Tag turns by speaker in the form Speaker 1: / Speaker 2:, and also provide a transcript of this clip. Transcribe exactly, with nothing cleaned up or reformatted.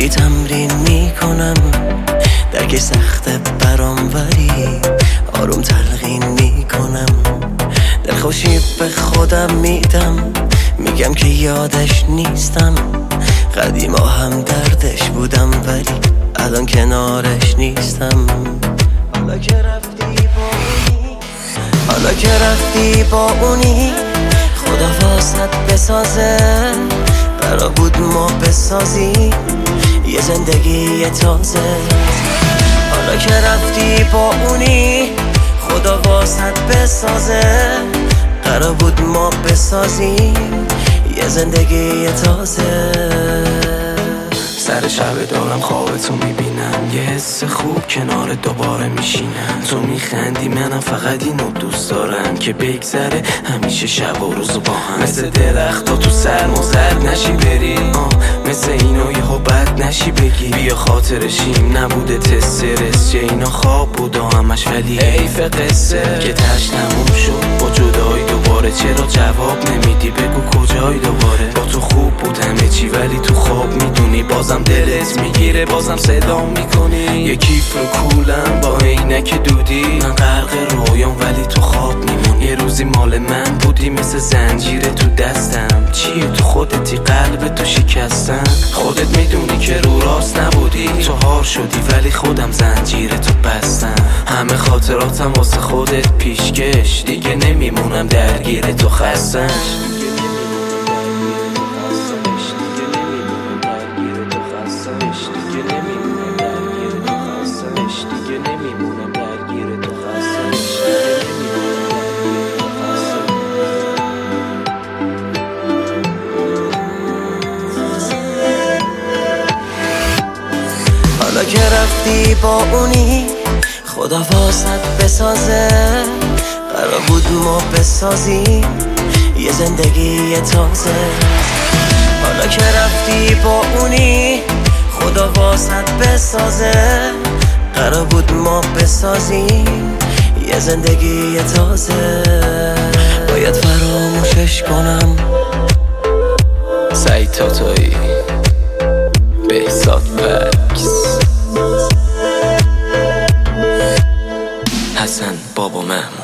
Speaker 1: خیلی تمرین میکنم، درک سخته برام ولی آروم تلقین میکنم. دلخوشی به خودم میدم، میگم که یادش نیستم. قدیما هم دردش بودم ولی الان کنارش نیستم. حالا که رفتی با اونی حالا که رفتی با اونی خدا واسط بسازه. قرار بود ما بسازیم یه زندگی تازه. حالا که رفتی با اونی خدا واسط بسازه. قرار بود ما بسازیم یه زندگی تازه.
Speaker 2: سر شب دارم خوابتو میبینم، یه حس خوب کنار دوباره میشینم. تو میخندی منم فقط اینو دوست دارم که بگذره همیشه شب و روز با هم. مثل درختا تو سرما زرد نشی بری، آه مثل اینو یهو بد نشی بگی بیا خاطرشیم نبوده تسترس. چه اینا خواب بود همش ولی حیف قصه که تش تموم شد با جدایی دوباره. چرا جواب نمیدی بگو کجایی دوباره؟ با تو خوب بود همه چی ولی تو خواب میدونی بازم دلت میگیره بازم صدا میکنی. یه کیف رو کولم با عینک دودی، من غرق رویام ولی تو خواب میمونی. یه روزی مال من بودی مثل زنجیره تو دستم. چیه تو خودتی قلب تو شکستم. خودت میدونی که رو راست نبودی، تو هار شدی ولی خودم زنجیره تو بستم. همه خاطراتم واسه خودت پیشکش، دیگه نمیمونم درگیر تو خستش.
Speaker 1: حالا که رفتی با اونی خدا واسط بسازه. قرار بود ما بسازیم یه زندگی تازه. حالا که رفتی با اونی خدا واسط بسازه. قرار بود ما بسازیم یه زندگی تازه. باید فراموشش کنم.
Speaker 2: سعید تاتایی، بهزاد پکس، حسن بابا محمود.